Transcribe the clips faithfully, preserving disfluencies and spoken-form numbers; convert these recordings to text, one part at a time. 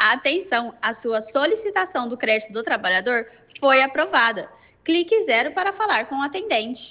Atenção, a sua solicitação do crédito do trabalhador foi aprovada. Clique zero para falar com o atendente.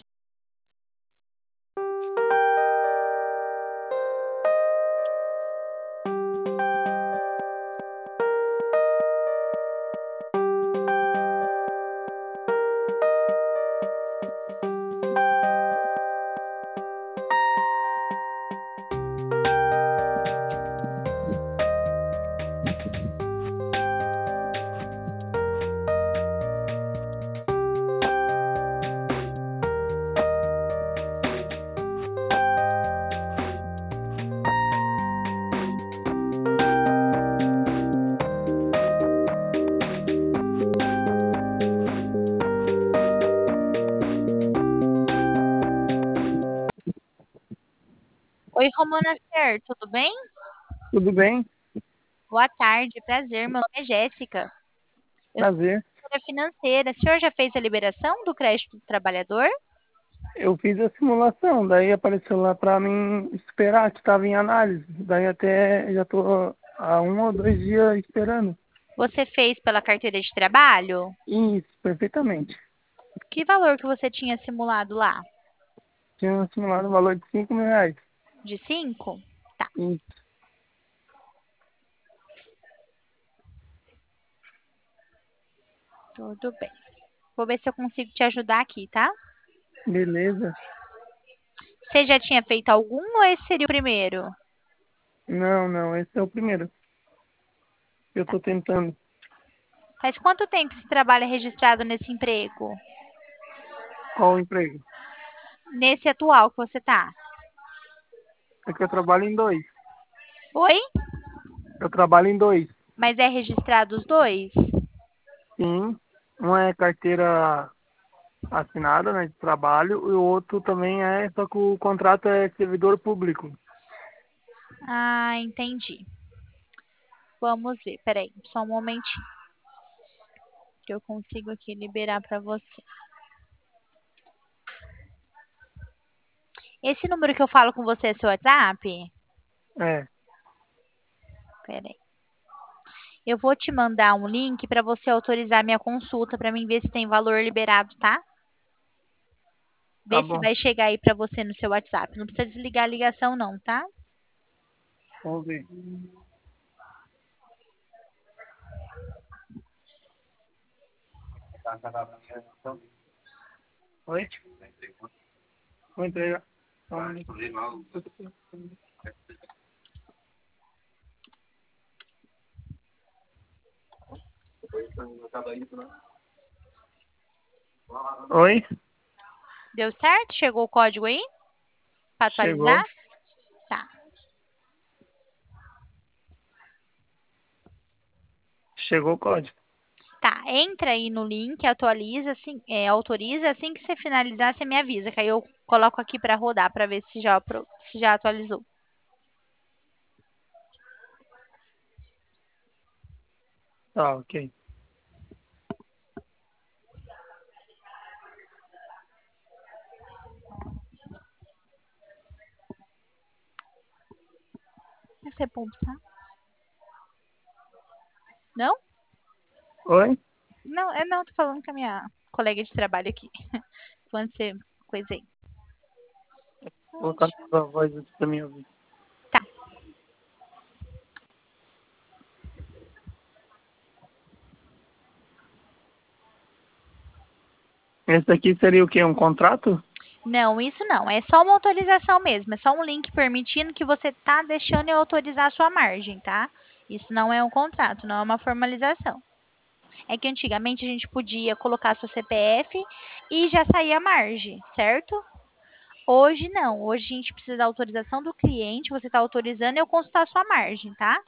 Oi, Romonacer, tudo bem? Tudo bem? Boa tarde, prazer. Meu nome é Jéssica. Eu sou Prazer. assessora financeira. O senhor já fez a liberação do crédito do trabalhador? Eu fiz a simulação, daí apareceu lá para mim esperar, que estava em análise. Daí até já tô há um ou dois dias esperando. Você fez pela carteira de trabalho? Isso, perfeitamente. Que valor que você tinha simulado lá? Tinha simulado o valor de cinco mil reais. De cinco? Tá, Isso, tudo bem. Vou ver se eu consigo te ajudar aqui, tá? beleza. Você já tinha feito algum ou esse seria o primeiro? Não, não, esse é o primeiro. Eu tô tentando. Faz quanto tempo você trabalha registrado nesse emprego? Qual o emprego? Nesse atual que você tá? É que eu trabalho em dois. Oi? Eu trabalho em dois. Mas é registrado os dois? Sim. Um é carteira assinada, né, de trabalho, e o outro também é, só que o contrato é servidor público. Ah, entendi. Vamos ver, peraí, só um momentinho que eu consigo aqui liberar para você. Esse número que eu falo com você é seu WhatsApp? É, Peraí. Eu vou te mandar um link para você autorizar minha consulta para mim ver se tem valor liberado, tá? tá Vê se bom. vai chegar aí para você no seu WhatsApp. Não precisa desligar a ligação não, tá? Vamos ver. Oi? Vou entregar. Só um minuto. Oi? Deu certo? Chegou o código aí para atualizar? Chegou. Tá. Chegou o código. Tá, entra aí no link, atualiza, assim, é, autoriza, assim que você finalizar, você me avisa, que aí eu coloco aqui para rodar para ver se já, apro- se já atualizou. Tá, ok. Esse é ponto, tá? Não? Oi? Não, é não, tô falando com a minha colega de trabalho aqui. Quando você coisa aí. Vou colocar a voz aqui pra mim ouvir. Tá. Esse aqui seria o quê? Um contrato? Não, isso não. É só uma autorização mesmo. É só um link permitindo que você tá deixando eu autorizar a sua margem, tá? Isso não é um contrato, não é uma formalização. É que antigamente a gente podia colocar seu C P F e já saía a margem, certo? Hoje não. Hoje a gente precisa da autorização do cliente. Você está autorizando e eu consultar a sua margem, tá?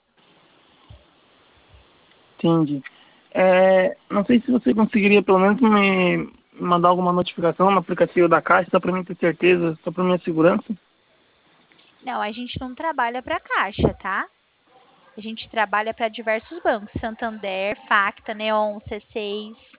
Entendi. É, não sei se você conseguiria pelo menos me mandar alguma notificação no aplicativo da Caixa, só para mim ter certeza, só para minha segurança. Não, a gente não trabalha para Caixa, tá? A gente trabalha para diversos bancos, Santander, Facta, Neon, C seis.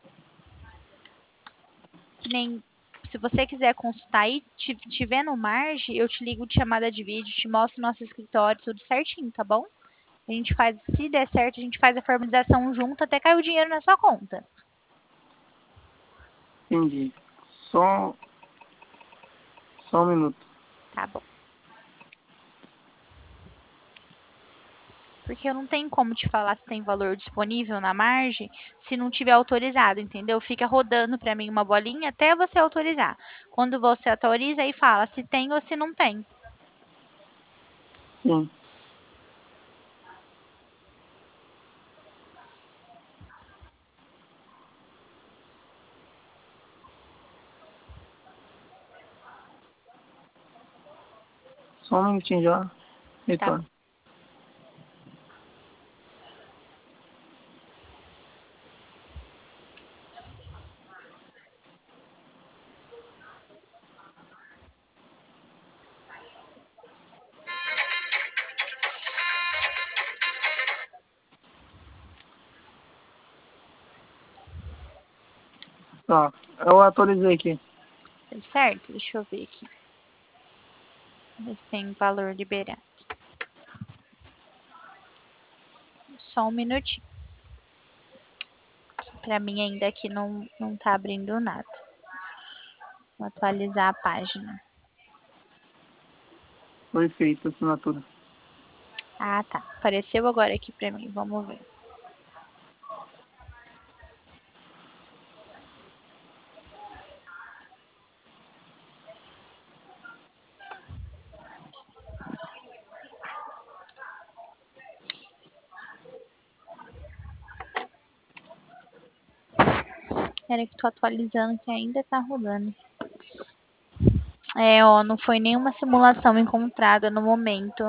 Que nem se você quiser consultar aí, ti- tiver no Marge, eu te ligo de chamada de vídeo, te mostro nosso escritório, tudo certinho, tá bom? A gente faz, se der certo, a gente faz a formalização junto até cair o dinheiro na sua conta. Entendi. Só, só um minuto. Tá bom. Porque eu não tenho como te falar se tem valor disponível na margem se não tiver autorizado, entendeu? Fica rodando para mim uma bolinha até você autorizar. Quando você autoriza, aí fala se tem ou se não tem. Sim. Só um minutinho já. Retorno. Tá. Tá. Eu atualizei aqui. Certo? Deixa eu ver aqui. Ver se tem valor liberado. Só um minutinho. Para mim ainda aqui não, não tá abrindo nada. Vou atualizar a página. Foi feita a assinatura. Ah, tá. Apareceu agora aqui para mim. Vamos ver. Espera que tô atualizando que ainda tá rodando. É, ó, não foi nenhuma simulação encontrada no momento.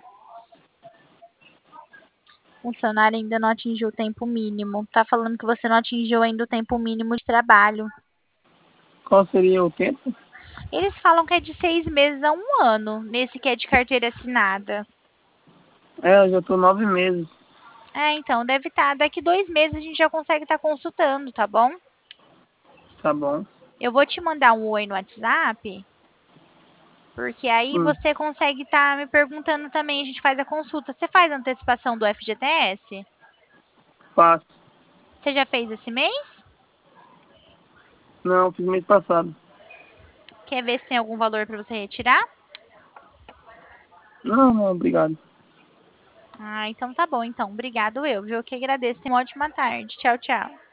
O funcionário ainda não atingiu o tempo mínimo. Tá falando que você não atingiu ainda o tempo mínimo de trabalho. Qual seria o tempo? Eles falam que é de seis meses a um ano, nesse que é de carteira assinada. É, eu já tô nove meses. É, então, deve estar. Daqui dois meses a gente já consegue estar consultando, tá bom? Tá bom. Eu vou te mandar um oi no WhatsApp, porque aí Hum, você consegue estar me perguntando também, a gente faz a consulta. Você faz antecipação do F G T S? faço. Você já fez esse mês? Não, fiz mês passado. Quer ver se tem algum valor para você retirar? Não, não, obrigado. Ah, então tá bom, então. Obrigado eu, viu? Eu que agradeço. Tenha uma ótima tarde. Tchau, tchau.